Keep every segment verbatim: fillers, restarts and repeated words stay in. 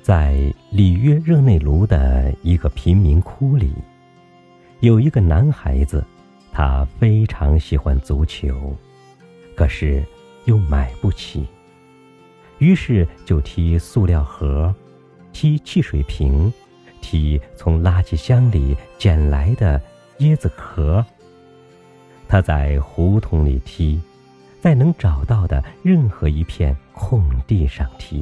在里约热内卢的一个贫民窟里，有一个男孩子，他非常喜欢足球，可是又买不起，于是就踢塑料盒，踢汽水瓶，踢从垃圾箱里捡来的椰子壳。他在胡同里踢，在能找到的任何一片空地上踢。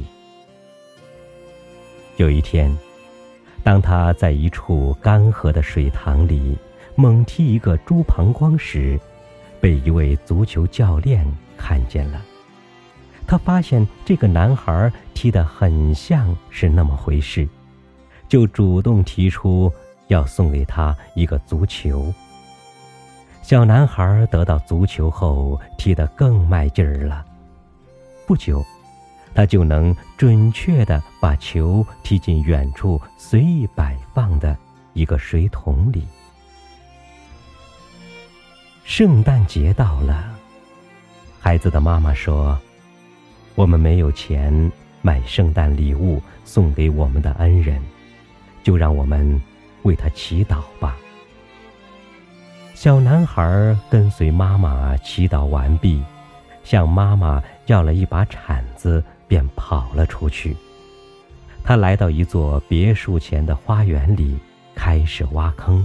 有一天，当他在一处干涸的水塘里猛踢一个猪膀胱时，被一位足球教练看见了。他发现这个男孩踢得很像是那么回事，就主动提出要送给他一个足球。小男孩得到足球后，踢得更卖劲儿了。不久，他就能准确地把球踢进远处随意摆放的一个水桶里。圣诞节到了，孩子的妈妈说，我们没有钱买圣诞礼物送给我们的恩人，就让我们为他祈祷吧。小男孩跟随妈妈祈祷完毕，向妈妈要了一把铲子，便跑了出去。他来到一座别墅前的花园里，开始挖坑。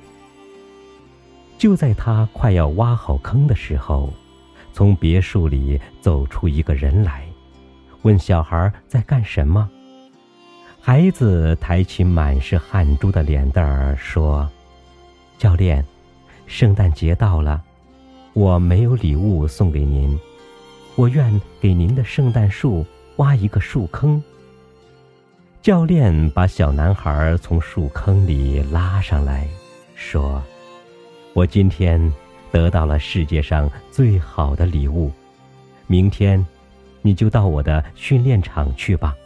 就在他快要挖好坑的时候，从别墅里走出一个人来，问小孩在干什么。孩子抬起满是汗珠的脸蛋儿说，教练，圣诞节到了，我没有礼物送给您，我愿给您的圣诞树挖一个树坑。教练把小男孩从树坑里拉上来，说，我今天得到了世界上最好的礼物，明天你就到我的训练场去吧。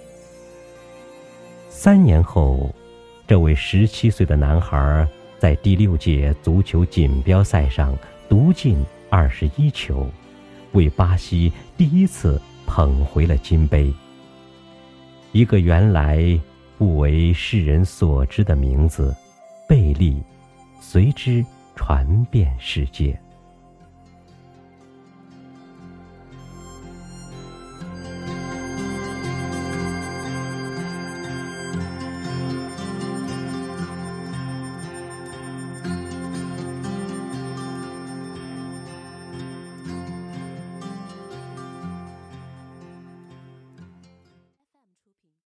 三年后，这位十七岁的男孩在第六届足球锦标赛上独进二十一球，为巴西第一次捧回了金杯。一个原来不为世人所知的名字，贝利，随之传遍世界。